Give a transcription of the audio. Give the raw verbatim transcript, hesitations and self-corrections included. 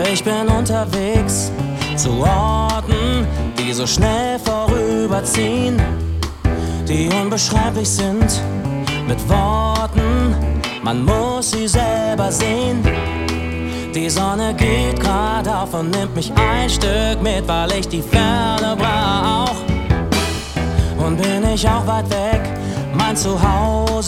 Ich bin unterwegs zu Orten, die so schnell vorüberziehen, die unbeschreiblich sind mit Worten, man muss sie selber sehen. Die Sonne geht grad auf und nimmt mich ein Stück mit, weil ich die Ferne brauch. Und bin ich auch weit weg, mein Zuhause